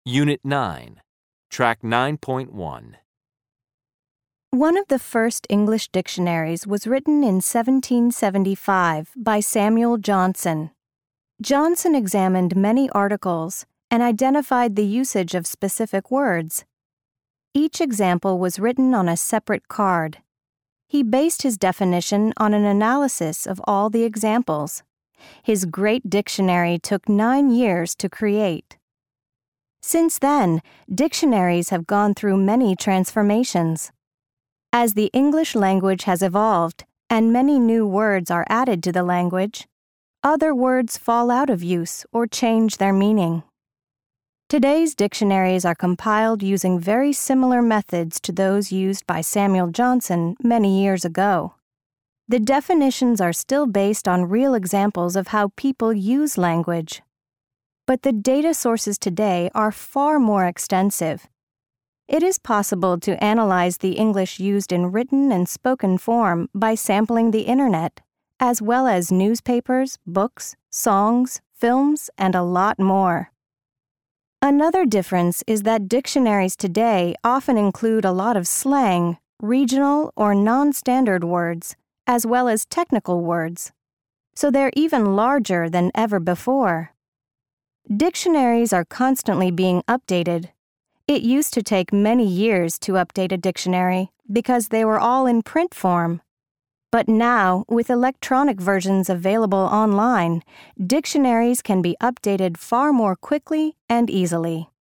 Unit 9, Track 9.1. One of the first English dictionaries was written in 1775 by Samuel Johnson. Johnson examined many articles and identified the usage of specific words. Each example was written on a separate card. He based his definition on an analysis of all the examples. His great dictionary took 9 years to create. Since then, dictionaries have gone through many transformations. As the English language has evolved and many new words are added to the language, other words fall out of use or change their meaning. Today's dictionaries are compiled using very similar methods to those used by Samuel Johnson many years ago. The definitions are still based on real examples of how people use language. But the data sources today are far more extensive. It is possible to analyze the English used in written and spoken form by sampling the Internet, as well as newspapers, books, songs, films, and a lot more. Another difference is that dictionaries today often include a lot of slang, regional or non-standard words, as well as technical words. So they're even larger than ever before. Dictionaries are constantly being updated. It used to take many years to update a dictionary because they were all in print form. But now, with electronic versions available online, dictionaries can be updated far more quickly and easily.